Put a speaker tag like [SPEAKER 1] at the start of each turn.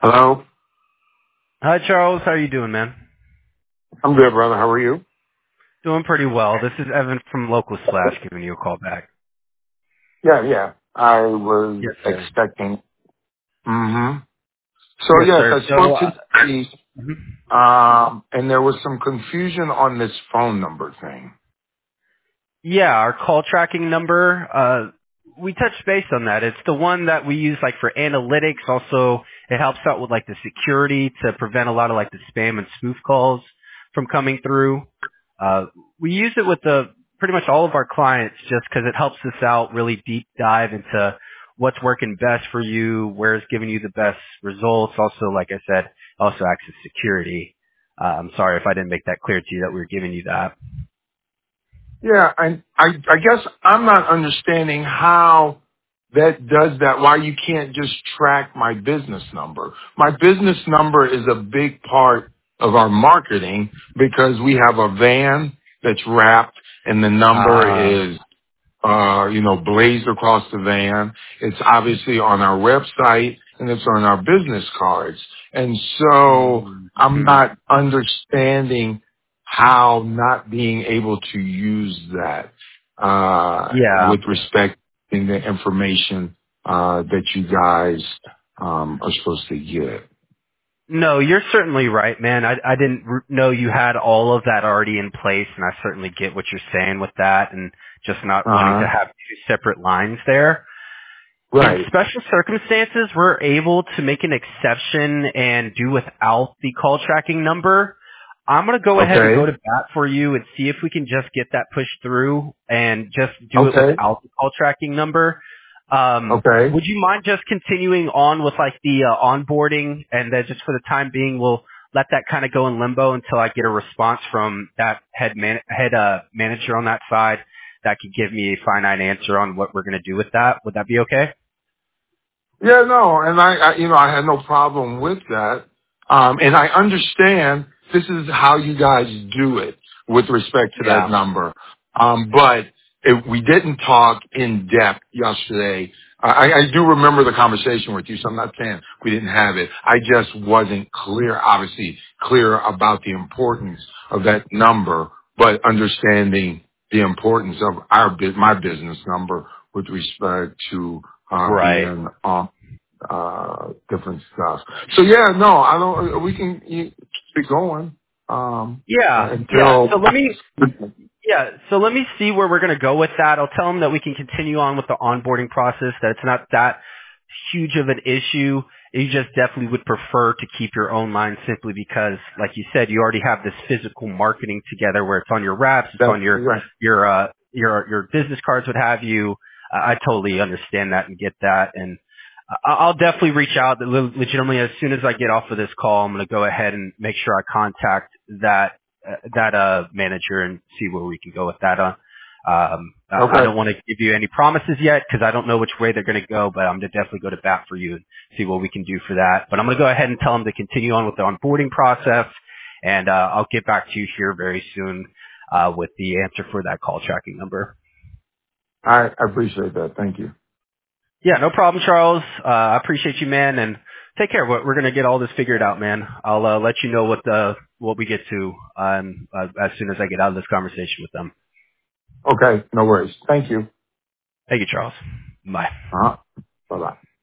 [SPEAKER 1] Hello?
[SPEAKER 2] Hi, Charles. How are you doing, man?
[SPEAKER 1] I'm good, brother. How are you?
[SPEAKER 2] Doing pretty well. This is Evan from Local Slash giving you a call back.
[SPEAKER 1] Yeah. I was
[SPEAKER 2] Yes, sir.
[SPEAKER 1] expecting. hmm So
[SPEAKER 2] Yes,
[SPEAKER 1] yes,
[SPEAKER 2] sir.
[SPEAKER 1] I spoke
[SPEAKER 2] So,
[SPEAKER 1] to Steve,
[SPEAKER 2] mhm.
[SPEAKER 1] and there was some confusion on this phone number thing.
[SPEAKER 2] Yeah, our call tracking number, we touched base on that. It's the one that we use like for analytics. Also, it helps out with like the security to prevent a lot of like the spam and spoof calls from coming through. Uh, we use it with pretty much all of our clients just because it helps us out really deep dive into what's working best for you, where's giving you the best results. Also, like I said, also access security. I'm sorry if I didn't make that clear to you that we were giving you that.
[SPEAKER 1] Yeah, I guess I'm not understanding how that does that. Why you can't just track my business number? My business number is a big part of our marketing because we have a van that's wrapped, and the number
[SPEAKER 2] Uh,
[SPEAKER 1] is blazed across the van. It's obviously on our website and it's on our business cards. And so I'm
[SPEAKER 2] mm-hmm.
[SPEAKER 1] not understanding how not being able to use that,
[SPEAKER 2] Yeah.
[SPEAKER 1] with respect in the information, that you guys, are supposed to get.
[SPEAKER 2] No, you're certainly right, man. I didn't know you had all of that already in place, and I certainly get what you're saying with that and just not wanting to
[SPEAKER 1] Uh-huh.
[SPEAKER 2] have two separate lines there. In
[SPEAKER 1] Right.
[SPEAKER 2] special circumstances, we're able to make an exception and do without the call tracking number. I'm going to go ahead and go
[SPEAKER 1] Okay.
[SPEAKER 2] to bat for you and see if we can just get that pushed through and just do it
[SPEAKER 1] Okay.
[SPEAKER 2] without the call tracking number.
[SPEAKER 1] Okay.
[SPEAKER 2] Would you mind just continuing on with like the onboarding and then just for the time being, we'll let that kind of go in limbo until I get a response from that manager on that side that could give me a finite answer on what we're going to do with that. Would that be okay?
[SPEAKER 1] Yeah, no, and I had no problem with that. And I understand this is how you guys do it with respect to that
[SPEAKER 2] Yeah.
[SPEAKER 1] number. But we didn't talk in depth yesterday. I do remember the conversation with you, so I'm not saying we didn't have it. I just wasn't clear, obviously clear about the importance of that number, but understanding the importance of my business number with respect to
[SPEAKER 2] Right.
[SPEAKER 1] being on different stuff. So yeah, no, I don't. We can keep going
[SPEAKER 2] Yeah. Yeah.
[SPEAKER 1] until.
[SPEAKER 2] So let me see where we're going to go with that. I'll tell them that we can continue on with the onboarding process, that it's not that huge of an issue. You just definitely would prefer to keep your own line simply because, like you said, you already have this physical marketing together where it's on your wraps, it's
[SPEAKER 1] That's
[SPEAKER 2] on
[SPEAKER 1] right.
[SPEAKER 2] your business cards, what have you. I totally understand that and get that. And I'll definitely reach out legitimately as soon as I get off of this call. I'm going to go ahead and make sure I contact that manager and see where we can go with that. I
[SPEAKER 1] Okay.
[SPEAKER 2] don't want to give you any promises yet because I don't know which way they're going to go, but I'm going to definitely go to bat for you and see what we can do for that. But I'm going to go ahead and tell them to continue on with the onboarding process, and I'll get back to you here very soon with the answer for that call tracking number.
[SPEAKER 1] I appreciate that. Thank you.
[SPEAKER 2] Yeah, no problem, Charles. I appreciate you, man, and take care. We're gonna get all this figured out, man. I'll let you know what we get to as soon as I get out of this conversation with them.
[SPEAKER 1] Okay. No worries. Thank you.
[SPEAKER 2] Thank you, Charles. Bye.
[SPEAKER 1] Uh-huh. Bye bye.